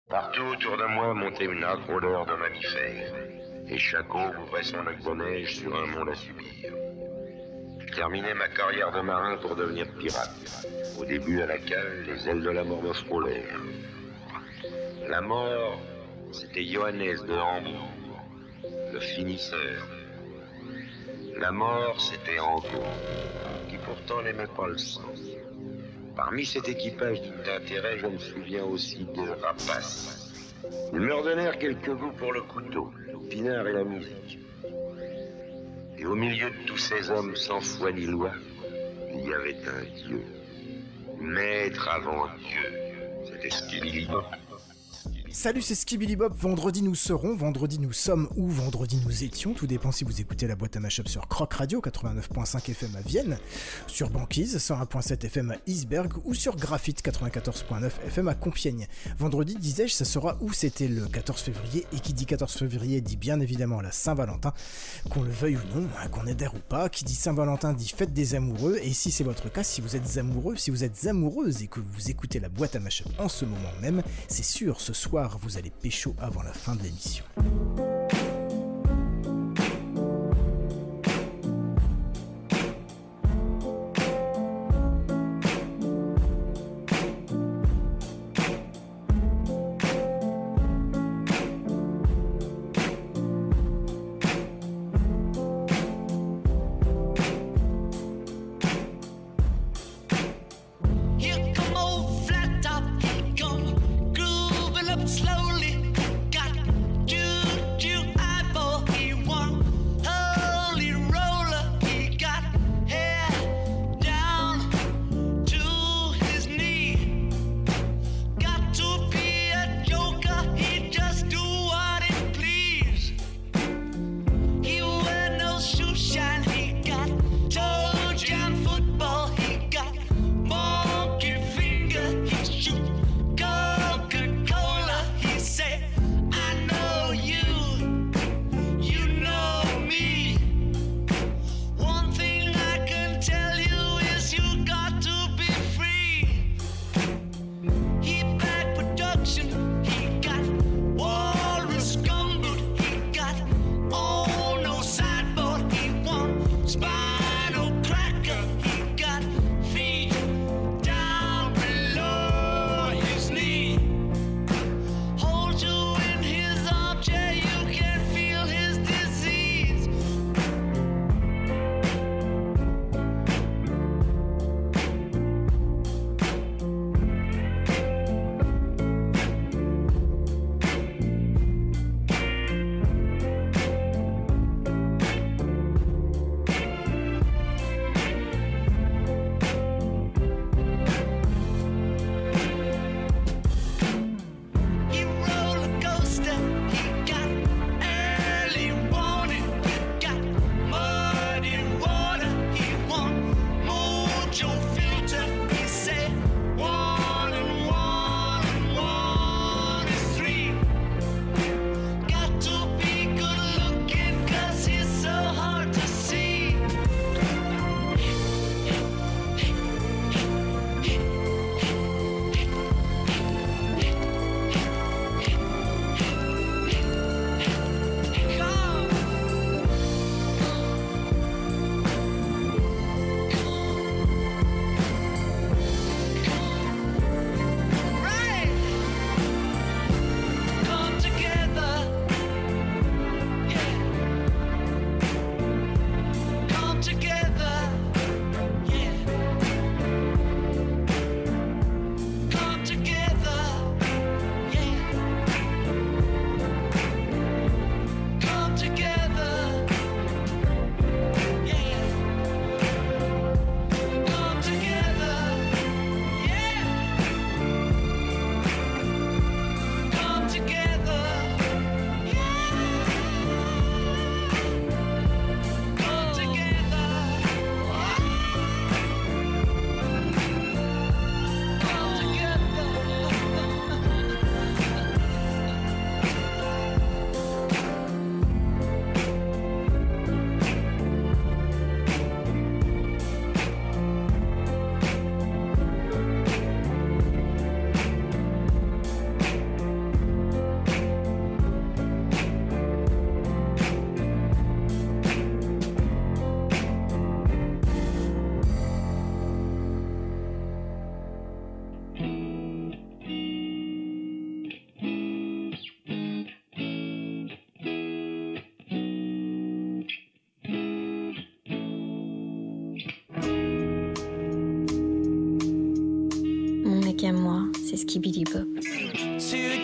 Partout autour de moi montait une âcre odeur de mammifères, et chaque eau ouvrait son lac de neige sur un monde à subir. Je terminais ma carrière de marin pour devenir pirate. Au début, à la cale, les ailes de la mort me frôlèrent. La mort, c'était Johannes de Hambourg, le finisseur. La mort, c'était Angot, qui pourtant n'aimait pas le sang. Parmi cet équipage d'intérêt, je me souviens aussi de Rapace. Ils me redonnèrent quelques goûts pour le couteau, le pinard et la musique. Et au milieu de tous ces hommes sans foi ni loi, il y avait un Dieu. Maître avant Dieu. C'était Skibidi Bop. Salut, c'est Skibidi Bop. Vendredi nous serons, vendredi nous sommes ou vendredi nous étions. Tout dépend si vous écoutez la boîte à mashup sur Croc Radio 89.5 FM à Vienne, sur Banquise 101.7 FM à Isberg ou sur Graphite 94.9 FM à Compiègne. Vendredi, disais-je, ça sera où c'était le 14 février et qui dit 14 février dit bien évidemment la Saint-Valentin, qu'on le veuille ou non, qu'on adhère ou pas. Qui dit Saint-Valentin dit fête des amoureux, et si c'est votre cas, si vous êtes amoureux, si vous êtes amoureuse et que vous écoutez la boîte à mashup en ce moment même, c'est sûr, ce soir vous allez pécho avant la fin de l'émission. Slowly got juju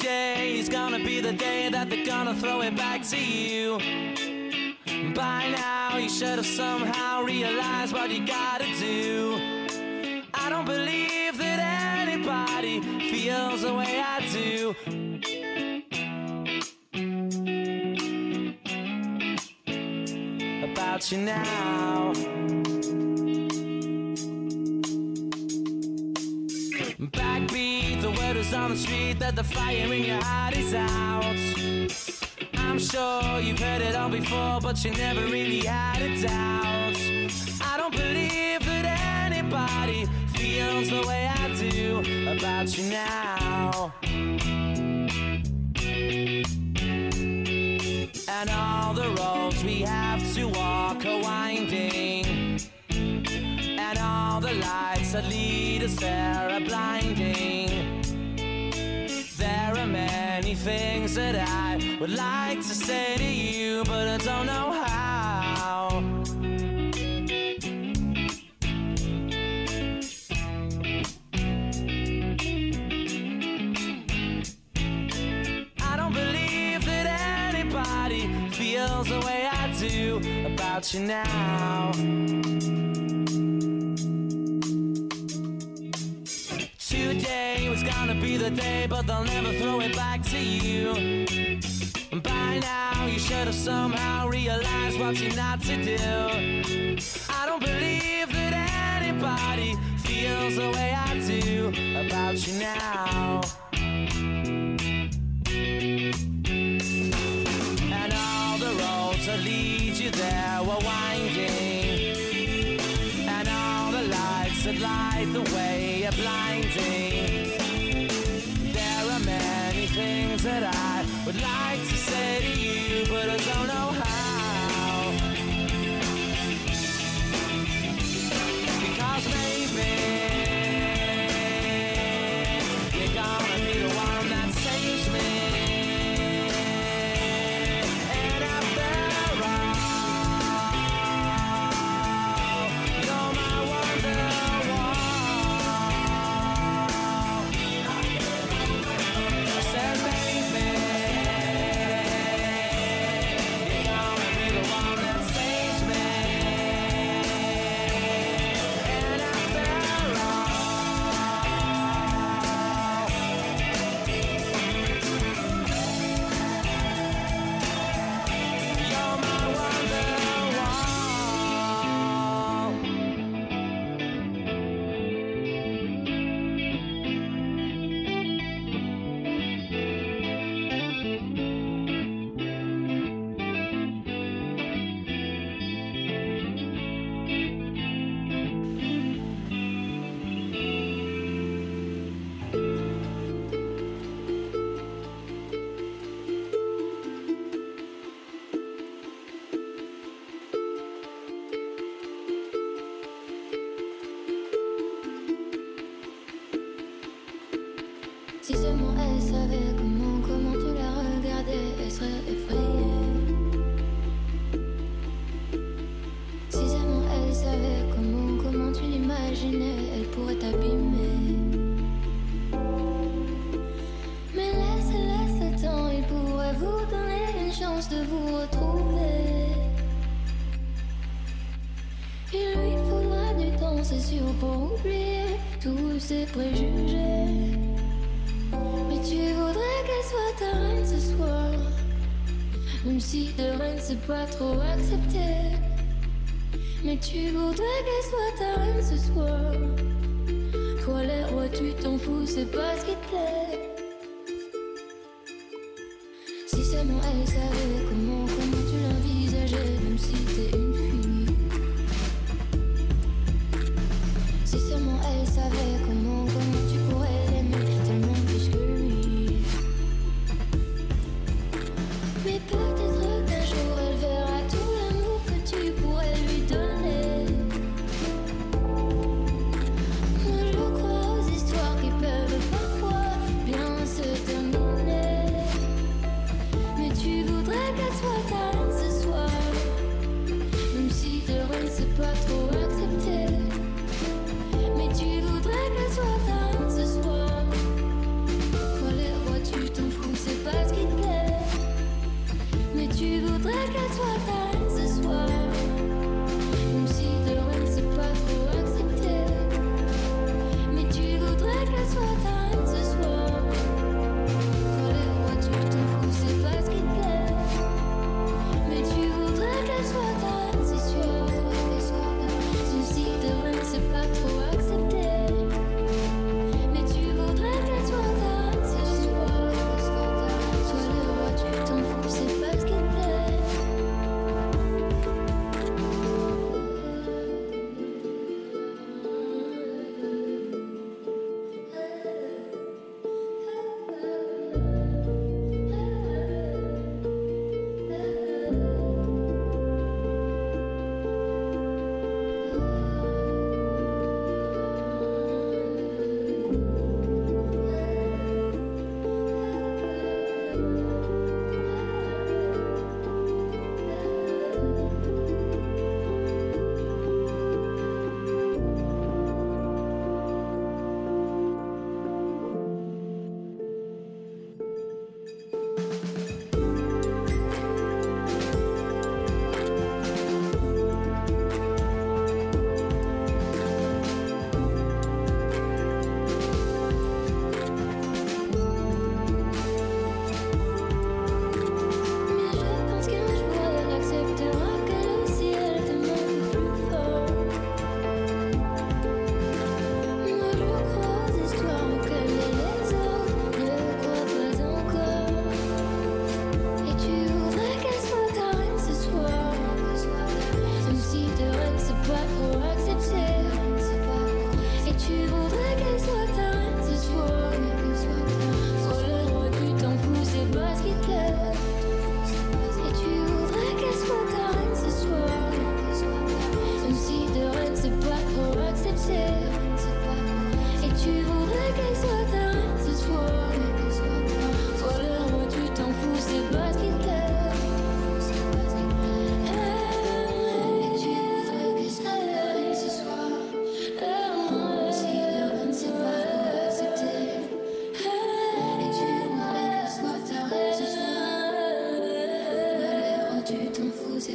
Today is gonna be the day that they're gonna throw it back to you. By now you should have somehow realized what you gotta do. I don't believe that anybody feels the way I do about you now. Backbeat, the word is on the street that the fire in your heart is out. I'm sure you've heard it all before, but you never really had a doubt. I don't believe that anybody feels the way I do about you now. And all the roads we have to walk are winding, and all the lights that lead us there are blinding. There are many things that I would like to say to you, but I don't know how. I don't believe that anybody feels the way I do about you now. Today was gonna be the day, but they'll never throw it back to you. By now you should have somehow realized what you're not to do. I don't believe that anybody feels the way I do about you now. And all the roads that lead you there were winding, and all the lights that light the way are blinding. There are many things that I would like to say to you, but I don't know how. Because maybe you're gonna be the one that saves me. And after all, you're my wonderwall. I said maybe you're gonna be the one that saves me. And after all, you're my wonderwall. Si seulement elle savait comment tu la regardais, elle serait effrayée. Si seulement elle savait comment tu l'imaginais, elle pourrait t'abîmer. Mais laisse le temps, il pourrait vous donner une chance de vous retrouver. Il lui faudra du temps, c'est sûr, pour oublier tous ses préjugés. Mais tu voudrais qu'elle soit ta reine ce soir, même si de reine c'est pas trop accepté. Mais tu voudrais qu'elle soit ta reine ce soir. Toi les rois tu t'en fous, c'est pas ce qui te plaît. Si seulement elle savait comment tu l'envisageais, même si t'es une fille. Si seulement elle savait comment tu pourrais l'aimer tellement plus que lui. Mais peut-être qu'un jour elle verra tout l'amour que tu pourrais lui donner. Moi je crois aux histoires qui peuvent parfois bien se terminer. Mais tu voudrais qu'elle soit ta reine ce soir,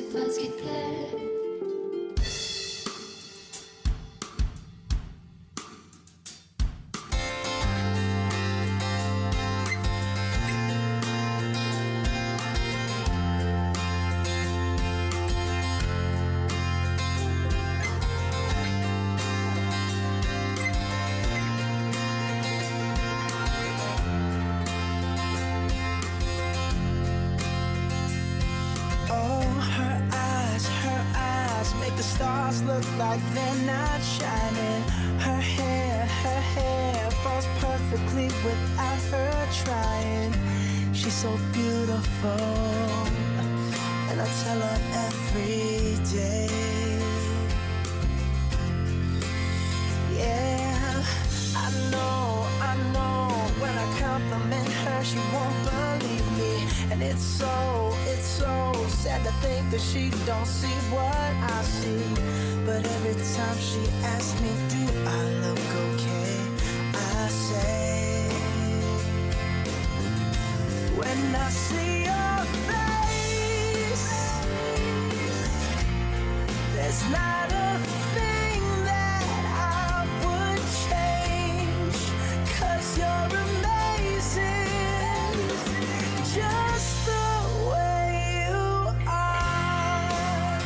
pas ce qu'il t'est. Like they're not shining. Her hair falls perfectly without her trying. She's so beautiful, and I tell her every day. Yeah, I know, when I compliment her, she won't believe me. And it's so sad to think that she don't see what I see. But every time she asks me, do I look okay? I say, when I see your face, there's not a thing that I would change. 'Cause you're amazing, just the way you are.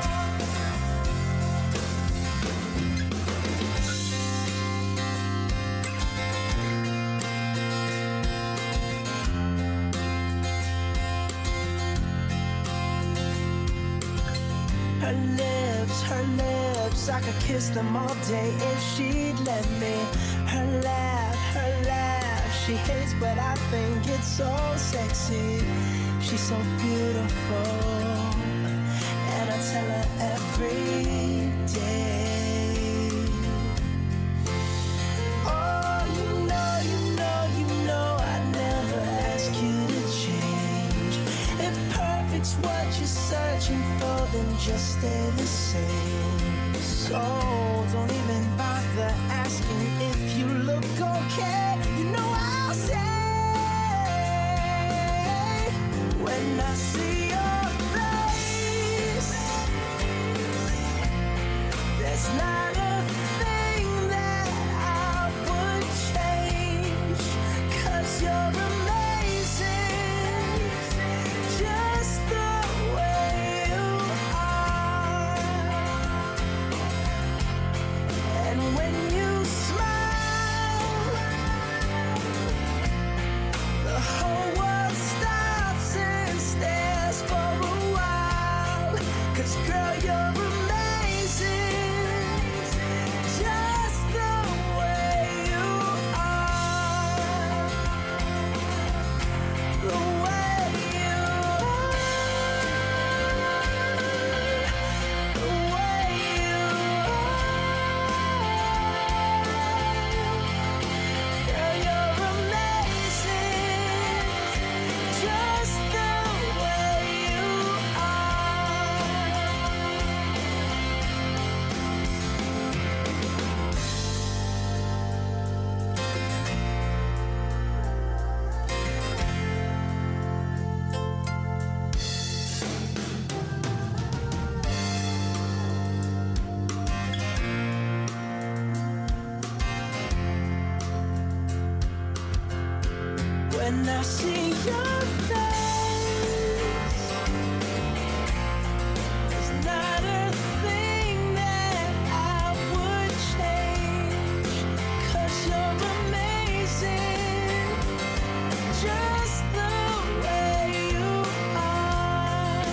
Her lips, I could kiss them all day if she'd let me. Her laugh, she hates but I think it's so sexy. She's so beautiful, and I tell her every day. Oh, you know I never ask you to change. If perfect's what you're searching for, then just stay the same. So don't even bother asking if you look okay. You know I'll say, when I see your face, there's not a thing that I would change. 'Cause you're amazing, just the way you are. And when you smile, the whole world stops and stares for a while. 'Cause girl, you're amazing, just the way you are. The way you are. The way you are. Girl, you're amazing, just the way you are. When I see your face, there's not a thing that I would change. 'Cause you're amazing, just the way you are.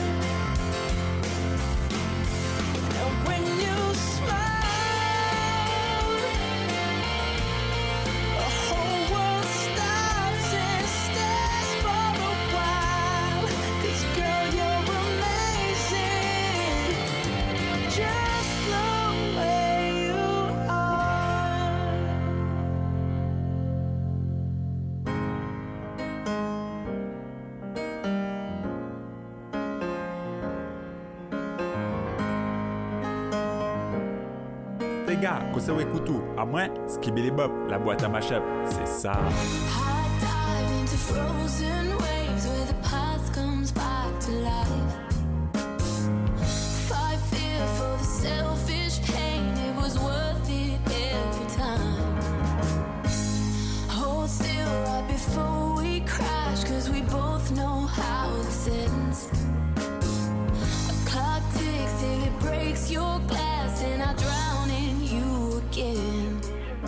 And when you smile, the whole world stops and stares for a while. 'Cause girl, you're amazing, just the way you are. Les gars, Kosewe Kutu, à moins, Skibidi Bop, la boîte à mashup, c'est ça. Hot dive into frozen waves where the past comes back to life. know how this ends. A clock ticks till it breaks your glass, and I drown in you again.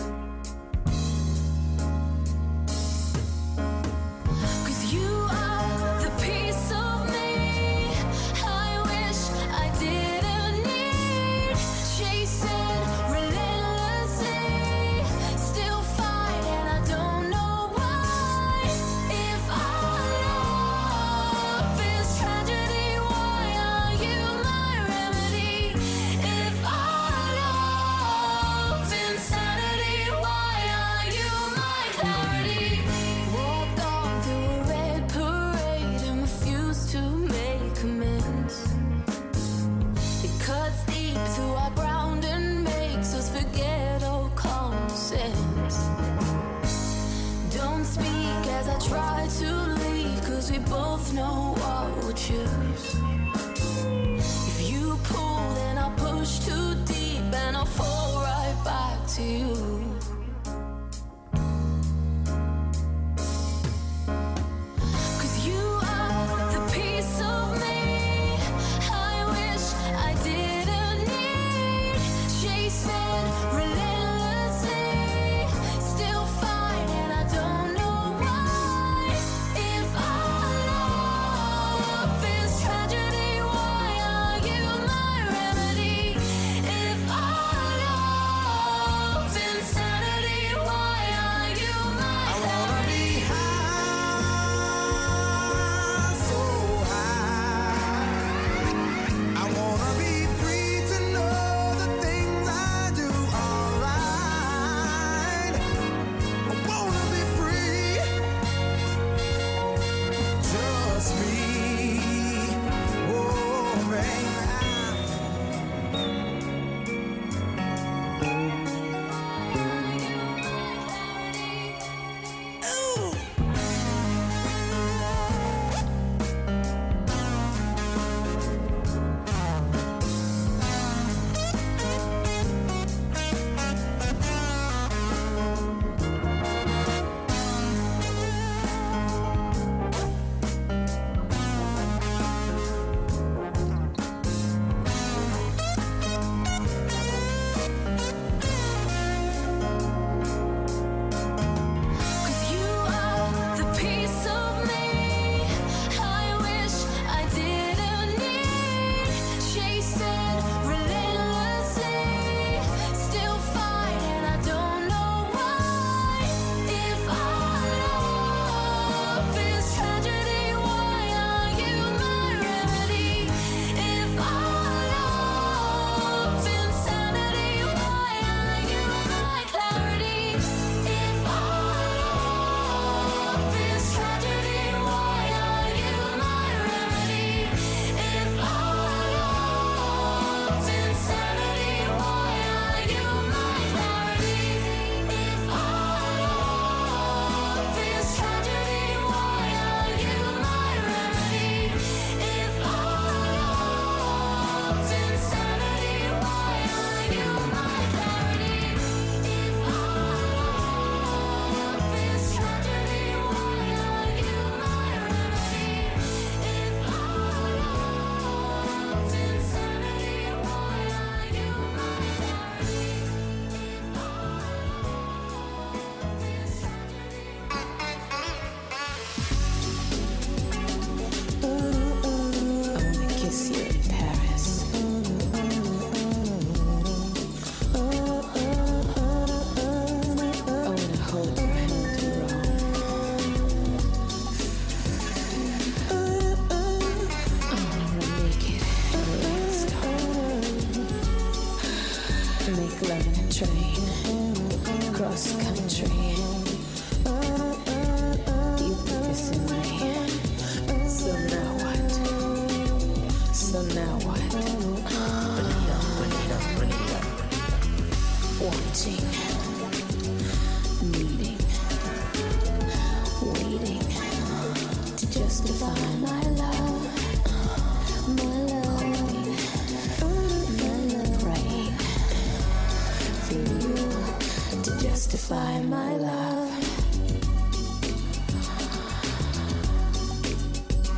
Justify my love.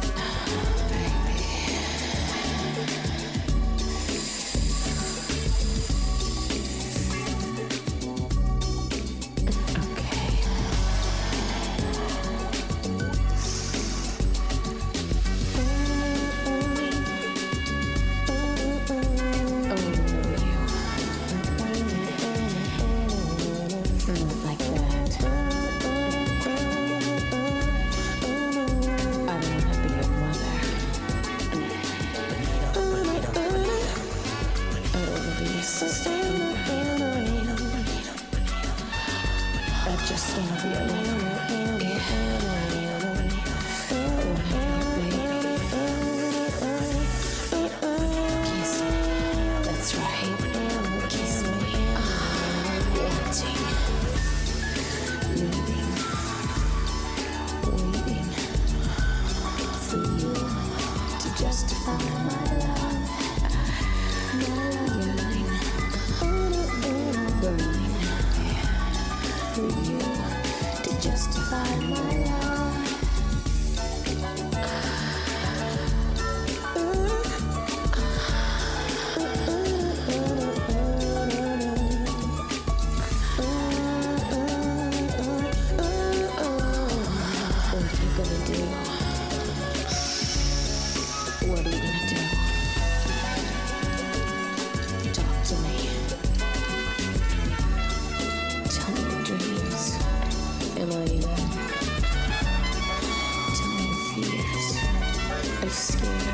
Are you scared?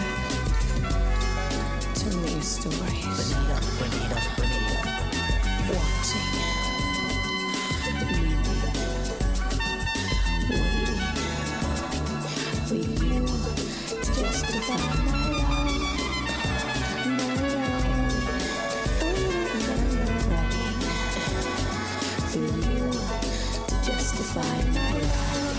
Tell me your stories. Bonita. Watching. Waiting for you to justify my love. For you to justify my love.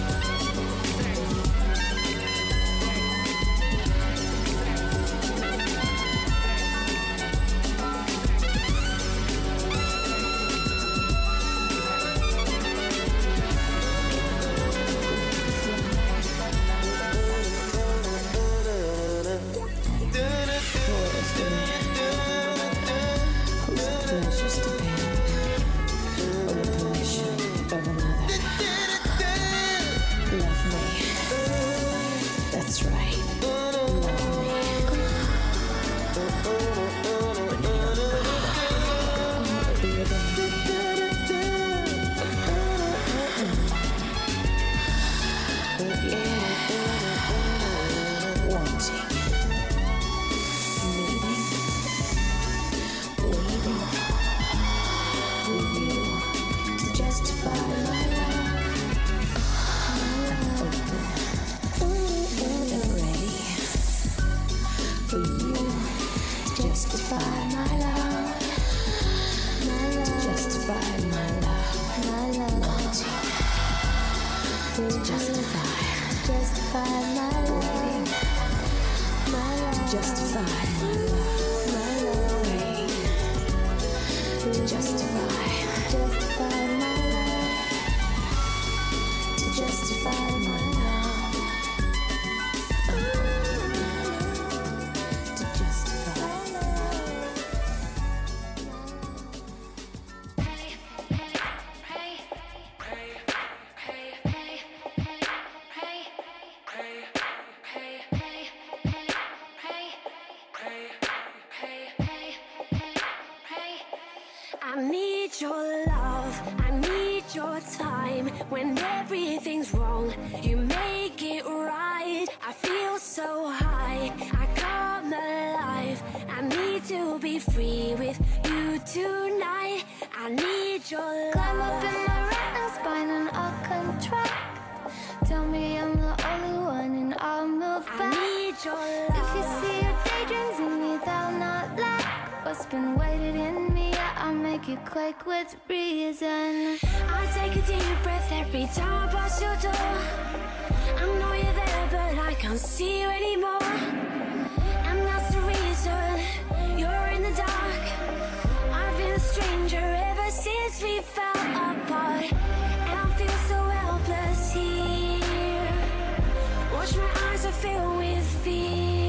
I need your love, I need your time. When everything's wrong, you make it right. I feel so high, I come alive. I need to be free with you tonight. I need your love. Climb up in my retina spine and I'll contract. Tell me I'm the only one and I'll move back. I need your love. If you see your daydreams in me, they'll not lack. What's been weighted in me, I'll make it quake with reason. I take a deep breath every time I pass your door. I know you're there, but I can't see you anymore. And that's the reason you're in the dark. I've been a stranger ever since we fell apart. And I feel so helpless here. Watch my eyes are filled with fear.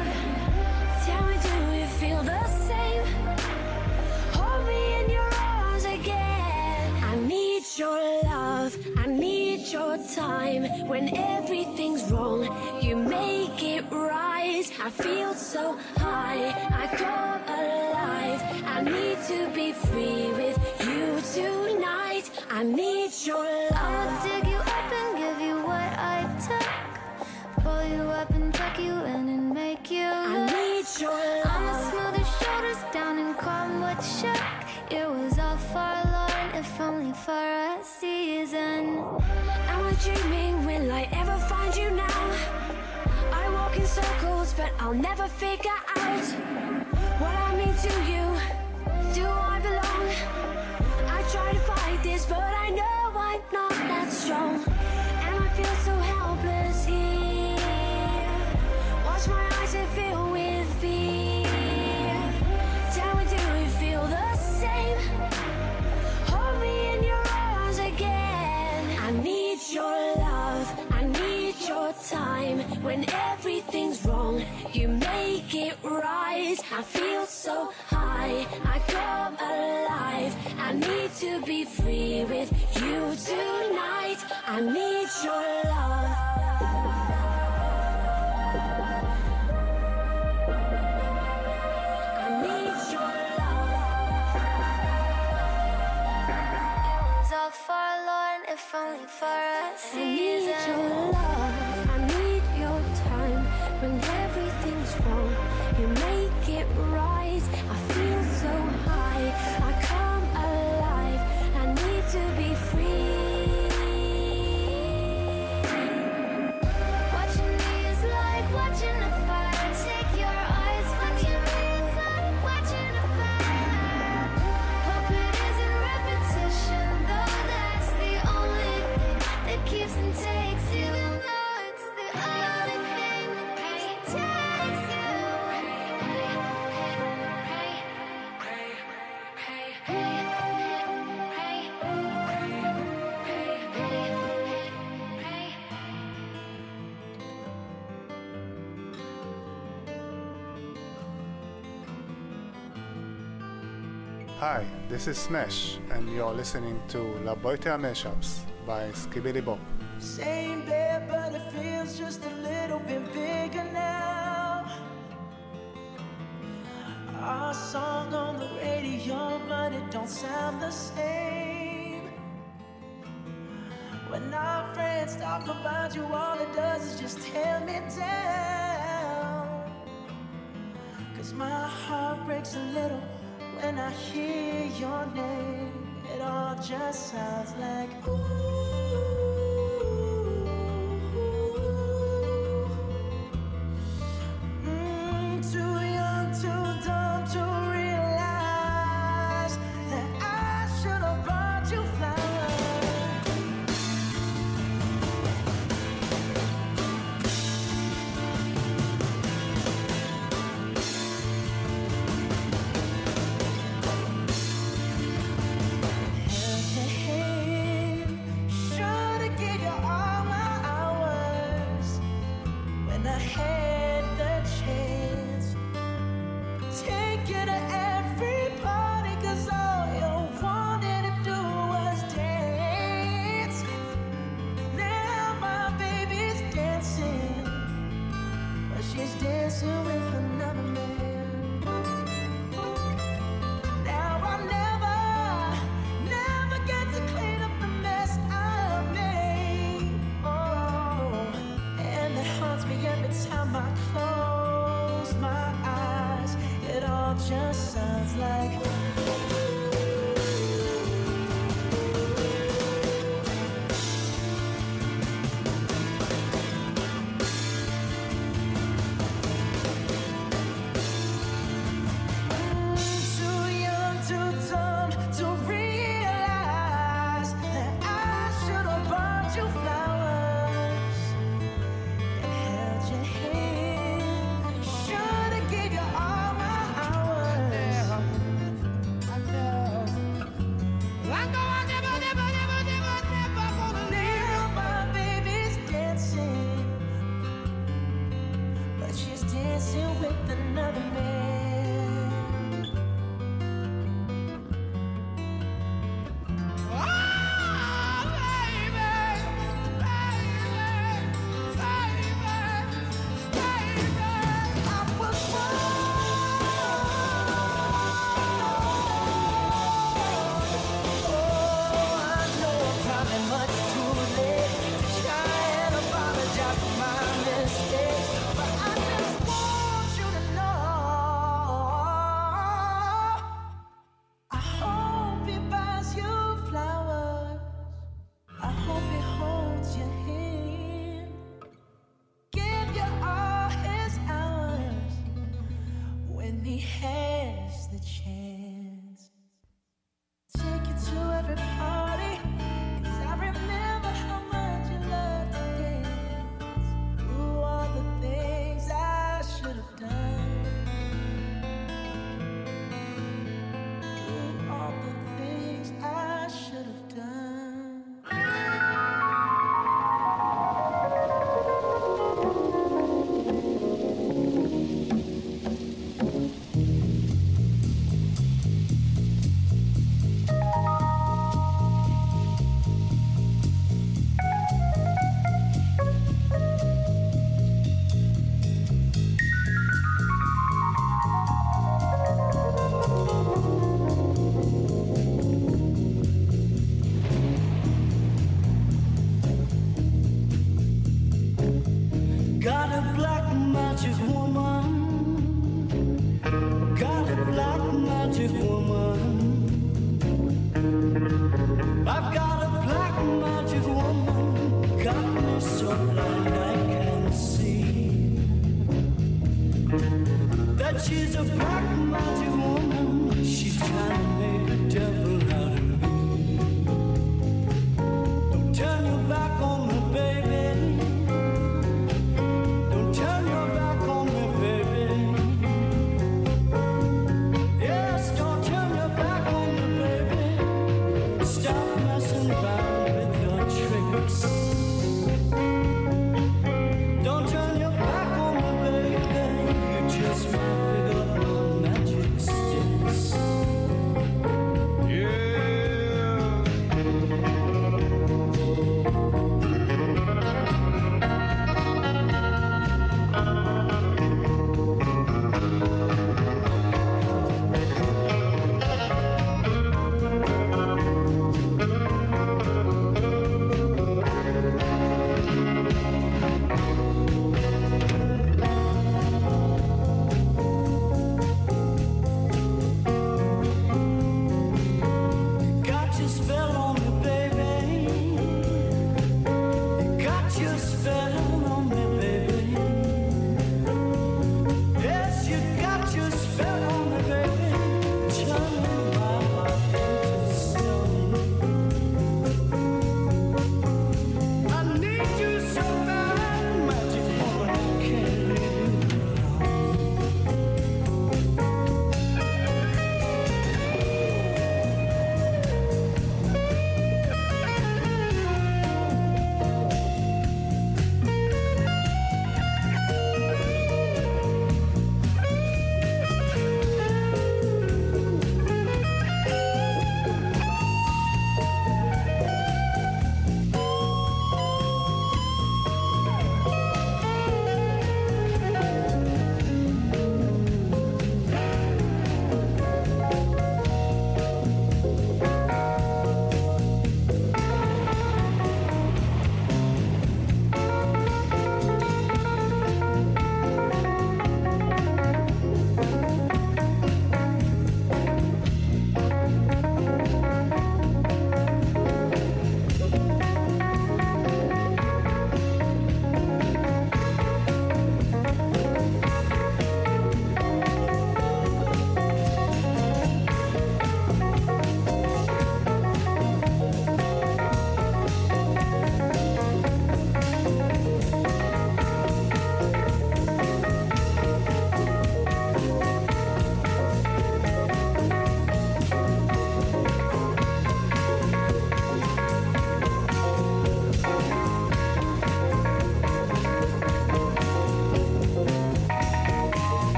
Tell me, do you feel the same? Hold me in your arms again. I need your love, I need your time. When everything's wrong, you make it right. I feel so high, I come alive. I need to be free with you tonight. I need your love. I'll dig you up and give you what I took. Pull you up and tuck you in and make you I look. need your love. I'ma smooth your shoulders down and calm what shook. It was all forlorn, if only for a season. Am I dreaming? Will I ever find you now? I walk in circles, but I'll never figure out what I mean to you. Do I belong? I try to fight this, but I know I'm not that strong. And I feel so helpless here. Watch my eyes and fill with fear. Tell me, do you feel the same? Hold me in your arms again. I need your love, I need your time. When everything's wrong, you make it right. I feel so high, I come alive. I need to be free with you tonight. I need your love. I need your love. It was all forlorn, if only for a I need season. your love, I need your time. Hi, this is Smash, and you're listening to La Boîte à Mashups by Skibidi Bop. Same bed, but it feels just a little bit bigger now. Our song on the radio, but it don't sound the same. When our friends talk about you, all it does is just tear me down. 'Cause my heart breaks a little when I hear your name. It all just sounds like ooh. Too young, too dumb to realize that I should have bought you flowers. Held your hand, should have gave you all my hours when I had the chance. Take you to every party, 'cause all you wanted to do was dance. Now my baby's dancing, but she's dancing with another man. Now I'll never get to clean up the mess I made. Oh, and it haunts me every time I close my eyes. It all just sounds like too young, too dumb to realize that I should have bought you flowers and held your hand. Should have gave you all my hours. I know. I never gonna leave. Now my baby's dancing, but she's dancing with another man. He has the chance. Take you to every party, 'cause I remember how much you loved to dance. Do all the things I should have done. Do all the things I should have done. Got a black magic woman. Got a black magic woman. I've got a black magic woman. Got me so blind I can't see that she's a black magic woman. She's trying to make a devil out of me. Don't turn your back on me, baby. Turn your back on me, baby. Yes, don't turn your back on me, baby. Stop messing around with your tricks. Don't turn your back on me, baby. You just might pick up on magic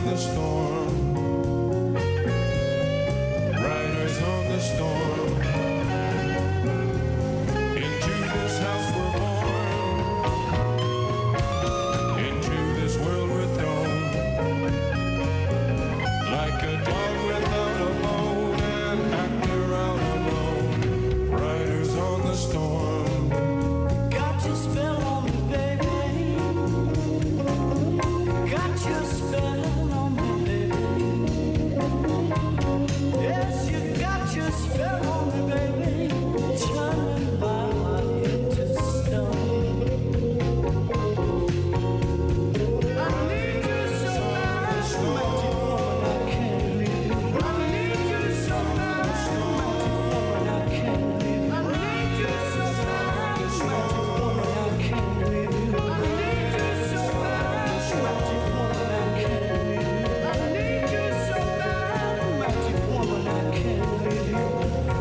the storm. Riders on the storm. Into this house we're born. Into this world we're thrown. Like a dog without a bone, an actor out alone. Riders on the storm. Got your spell on me, baby. Got your spell on me, baby. Yes, you got your spell on me, baby. Turning my heart into stone. I need you so bad, magic woman, I can't leave you. I need you so bad, magic woman, I can't leave you. I need you so bad, magic woman, I can't leave you. I need you so bad, magic woman, I can't leave you. I need you so bad, magic woman, I can't leave you.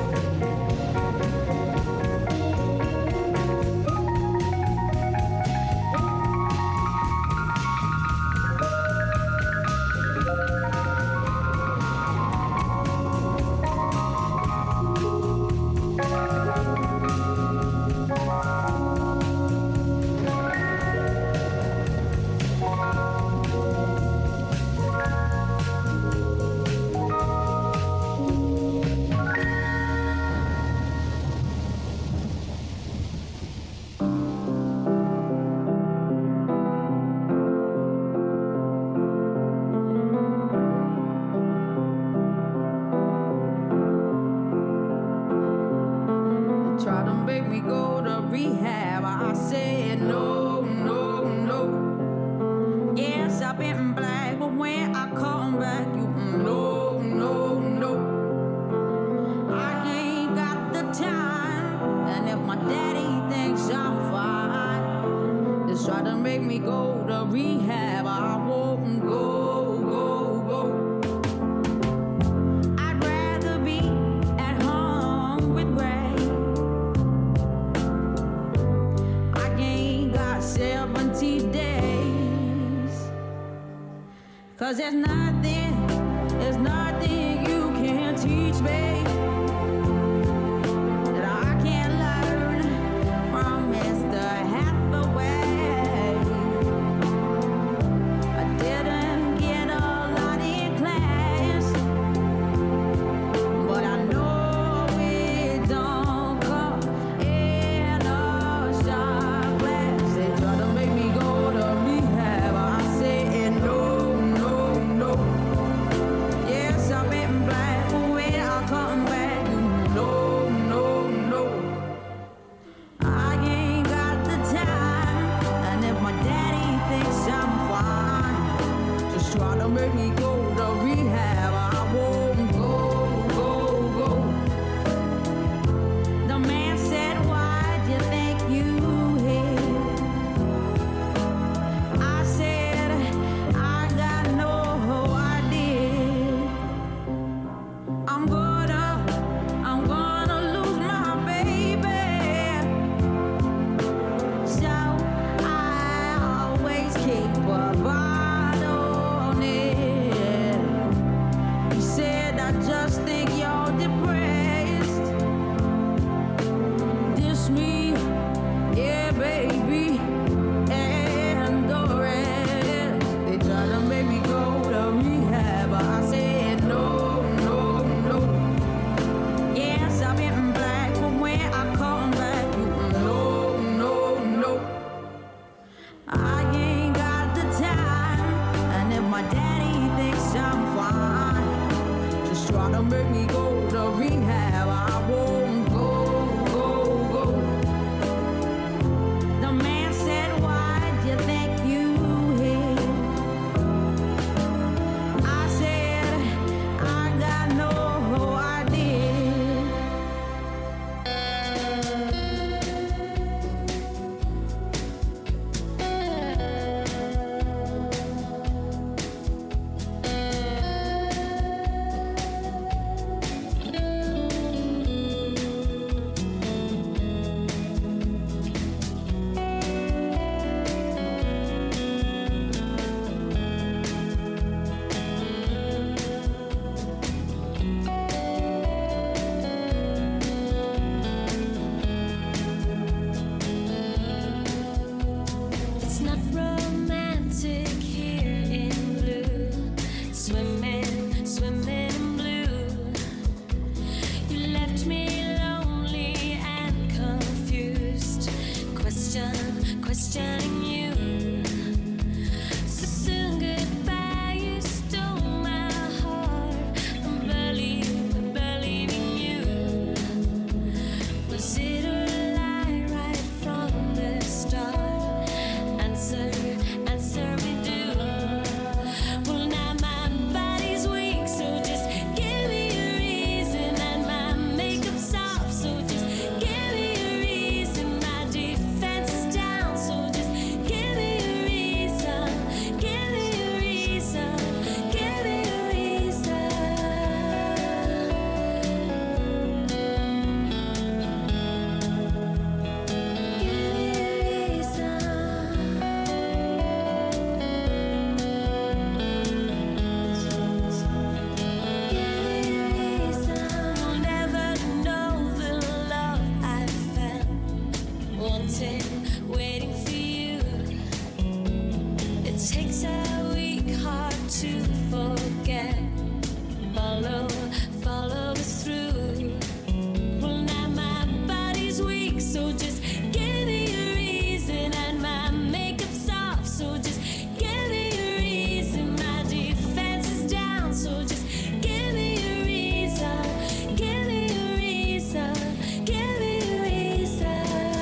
Try to make me go to rehab. I said no, no, no. Yes, I've been black, but when I come back, you no, no, no. I ain't got the time, and if my daddy thinks I'm fine, just try to make me go to rehab. I won't go, go, go. I'd rather be at home with Gray. I ain't got 70 days. 'Cause there's nothing you can teach me that I can't learn from Mr. Hathaway. I didn't get a lot in class, but I know it don't come in a shot glass. They try to make me go to rehab. I say no, no, no. Yes, I've been black, but when I come back, to forget. Follow us through. Well, now my body's weak, so just give me a reason. And my makeup's soft, so just give me a reason. My defense is down, so just give me a reason. Give me a reason. Give me a reason.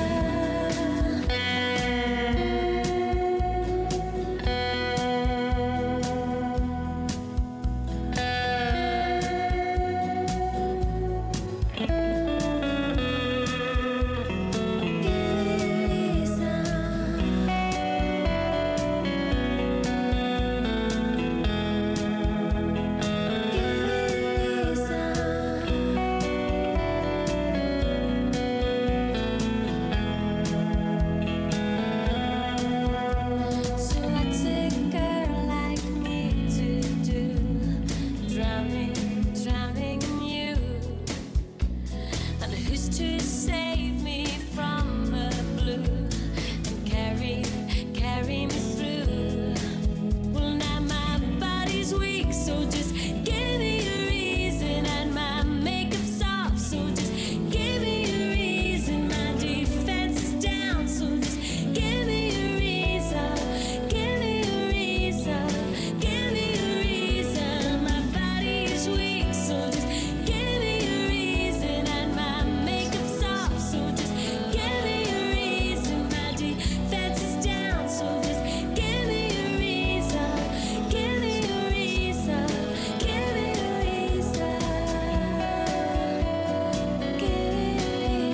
So what's a girl like me to do? Drowning in you. And who's to save me from the blue and carry me through? Well, now my body's weak, so just give me a reason. And my makeup's off, so just give me a reason. My defense is down, so just give me a reason. Give me a reason. Give me a reason. My body is weak, so just give me a reason. And my makeup's off, so just give me a reason. My defense is down, so just give me a reason. Give me a reason. Give me a reason. Give me a reason. Give me a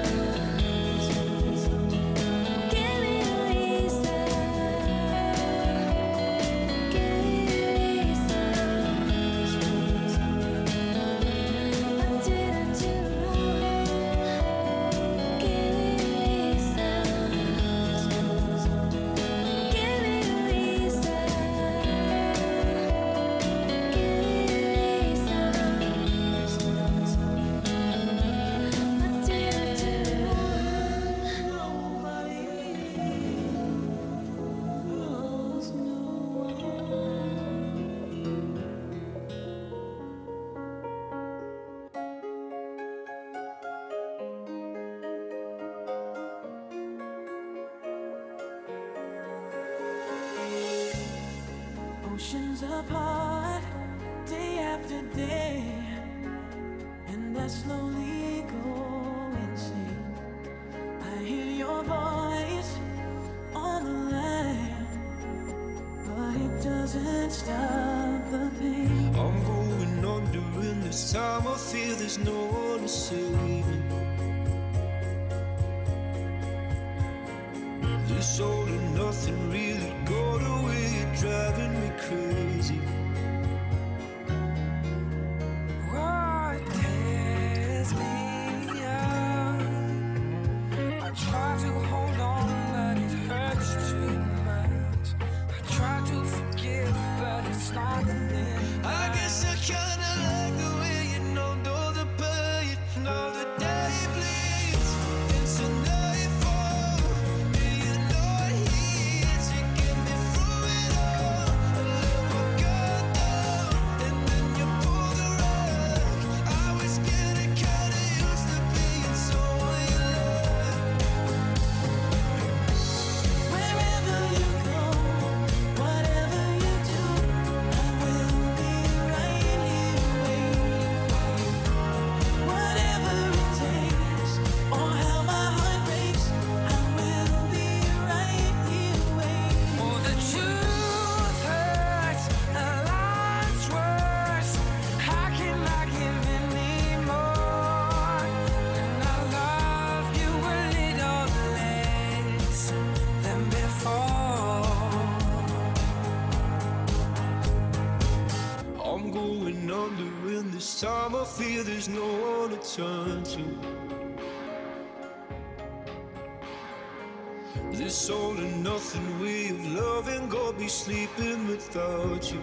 What did I do wrong? Give me a reason. Give me a reason. What did I do Oceans apart, day after day, and I slowly go insane. I hear your voice on the line, but it doesn't stop the pain. I'm going under in this time. I feel there's no one to save me. This all and nothing really got away, driving me crazy. What tears me up? I try to hold on, but it hurts too much. I try to forgive, but it's not enough. I guess I kinda like the way you know the pain, know the day bleeds into nightfall, and you're not here to get me through it all. I let my guard down, and then you pull the rug. I was getting kinda used to being someone you loved. Wherever you go, whatever you do, I will be right here waiting for you. Whatever it takes, or how my heart breaks, I will be right here waiting. Oh, the truth hurts, a lot's worse. How can I give any more? And I love you a little less than before. I'm going under in this time. I feel there's no one to turn to. This all and nothing way of loving, go be sleeping without you.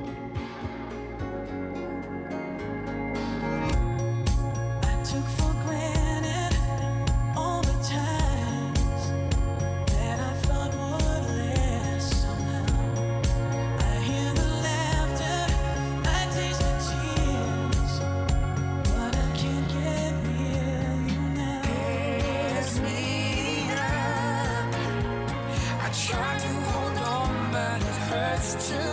I took for granted all the times that I thought would last somehow. I hear the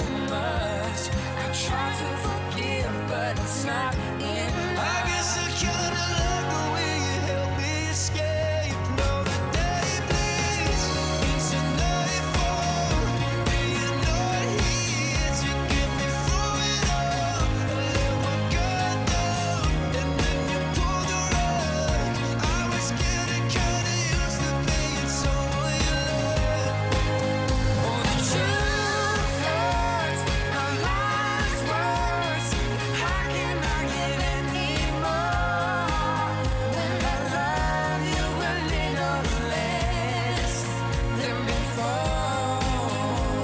much. I try to forgive, but it's not enough. I guess I kinda like the way you help me escape. Now the day bleeds into nightfall, and you're not here to get me through it all. I let my guard down, and then you pulled the rug. I was getting kinda used to being someone you loved. Oh, the truth hurts, our lives worse. How can I get any more when I love you a little less than before?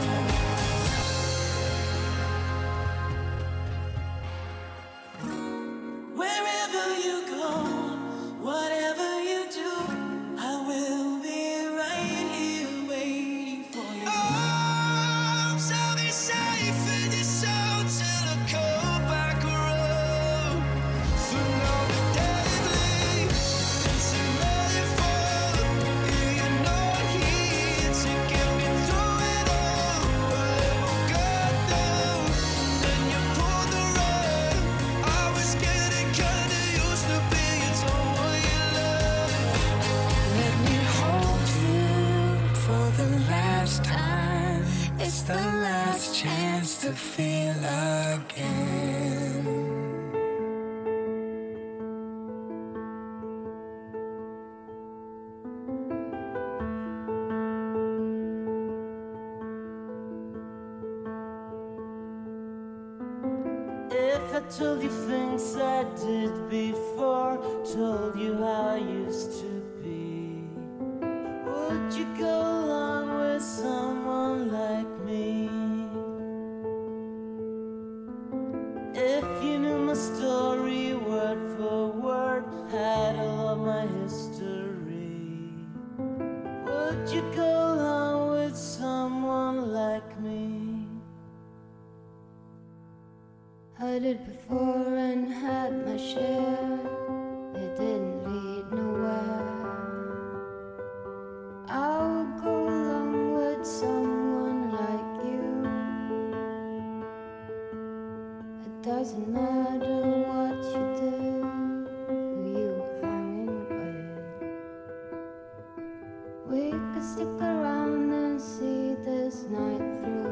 Wherever you go, whatever you do, I will be right here waiting for you. Arms, I'll be safe in your soul till I come back around. For now the day bleeds into nightfall, and you're not here to get me through it all. I let my guard down, then you pulled the rug. I was getting kinda used to being someone you loved. Let me hold you for the last time. It's the last chance to feel again. If I told you things I did before, told you how I used to be, would you go along with someone like me? If you knew my story word for word, had all of my history, would you go along with someone like me? I did before and had my share. It didn't lead nowhere. I would go along with someone like you. It doesn't matter what you did, who you were hanging with. We could stick around and see this night through.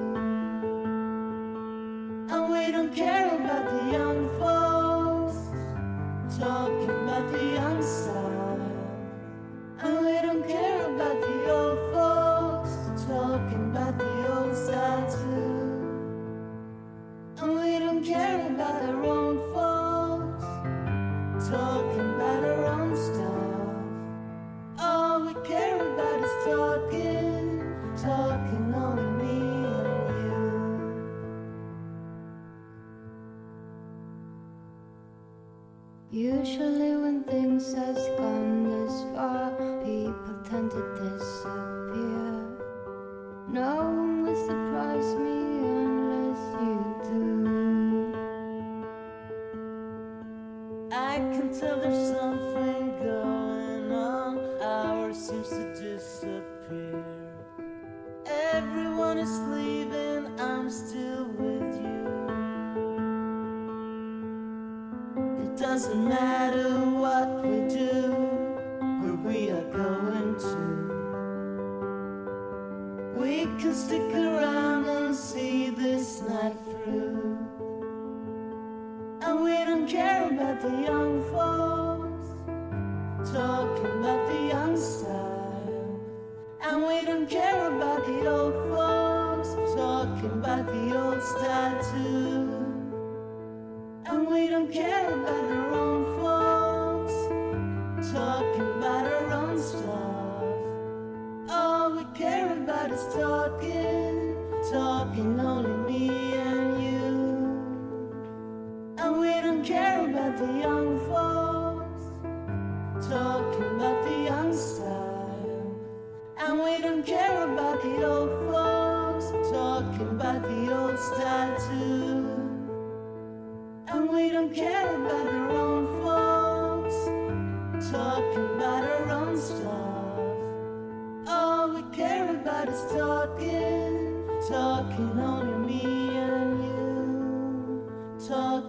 And we don't care about the young folks talking about the young side. And we don't care about the old folks talking about the old side too. And we don't care about our own folks talking about our own stuff. All we care about is talking, talking only me and you. Usually when things has gone this far, people tend to disappear. No one will surprise me unless you do. I can tell there's something going on. Ours seems to disappear. Everyone is leaving, I'm still with you. It doesn't matter what we do, where we are going to. We can stick around and see this night through. And we don't care about the young folks talking about the young style. And we don't care about the old folks talking about the old style too. And we don't care about our own folks talking about our own stuff. All we care about is talking, talking only me and you. And we don't care about the young folks talking about the young style. And we don't care about the old folks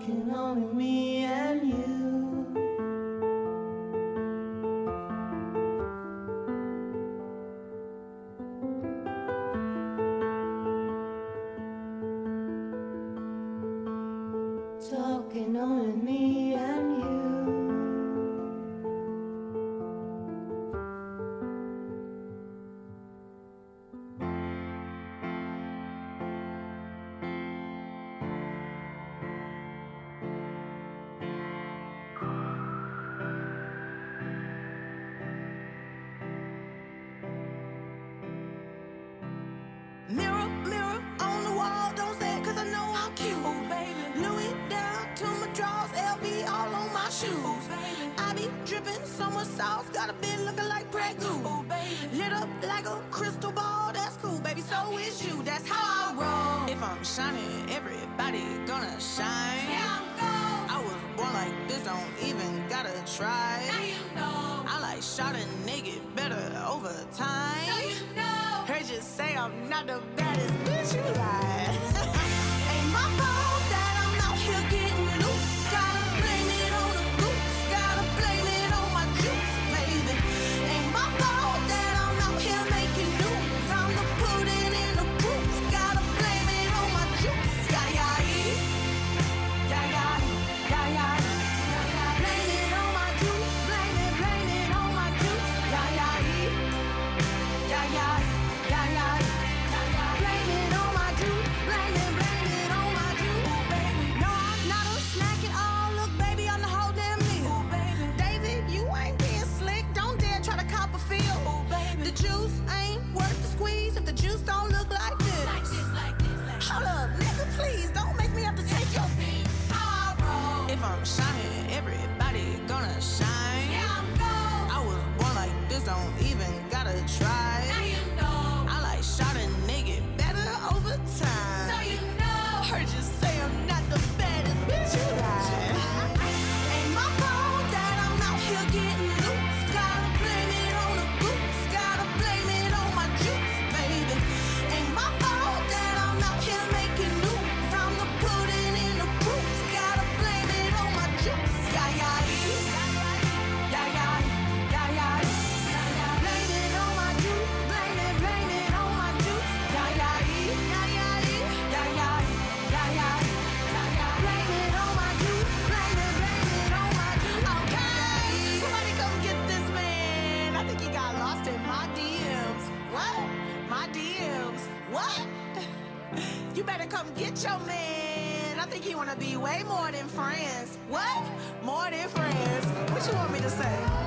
Talking only me and you. Talking only me and you. Mirror, mirror on the wall, don't say it 'cause I know I'm cute. Oh, baby. Louis down to my drawers, LV all on my shoes. Oh, baby. I be dripping so much sauce, got a bit looking like Prego. Oh, baby. Lit up like a crystal ball, that's cool, baby. So is you, that's how I roll. If I'm shining, everybody gonna shine. Yeah, I'm gold. I was born like this, don't even gotta try. Now you know. I like shot a naked better over time. So you know. Heard you say I'm not the baddest bitch, you lie. Ain't my fault that I'm out here getting loose. Gotta blame it on the goose. Gotta blame it on my juice, baby. Ain't my fault that I'm out here making news. I'm the pudding in the proof. Gotta blame it on my juice. Yeah, yeah, yeah. Yeah, yeah, yeah, yeah. Blame it on my juice. Blame it on my juice. Yeah, yeah, yeah. Yeah, yeah. Yeah, yeah, blame it on my juice, blame it on my juice, baby. No, I'm not a snack at all. Look, baby, I'm the whole damn meal. Oh, baby. David, you ain't being slick. Don't dare try to cop a feel. Oh, baby. The juice ain't worth the squeeze if the juice don't look like this. Like this, like this, like this. Hold up, nigga, please don't make me have to take your beat. If I'm shining, everybody gonna shine. Yeah, I'm gold. I was born like this, don't even gotta try. Now you know. I like shot a nigga better over time. So you know. Heard you say I'm not the baddest bitch, you lie. Ain't my fault that I'm out here getting loose. Gotta blame it on the goose. Gotta blame it on my juice, baby. Ain't my fault that I'm out here making news. I'm the pudding in the proof. Gotta blame it on my juice. Yeah, yeah, yeah. Yeah, yeah, yeah, yeah. Blame it on my juice. Blame it on my juice. Yeah, yeah, yeah. Yeah, yeah, yeah. Yeah, yeah, yeah, yeah. Blame it on my juice. Blame it on my juice. Okay, somebody come get this man. I think he got lost in my DMs. What? My DMs. What? You better come get your man. I think he wanna be way more than friends. What? More than friends. What you want me to say?